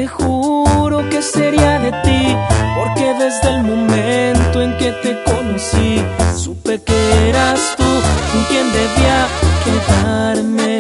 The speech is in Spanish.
te juro que sería de ti, porque desde el momento en que te conocí, supe que eras tú con quien debía quedarme.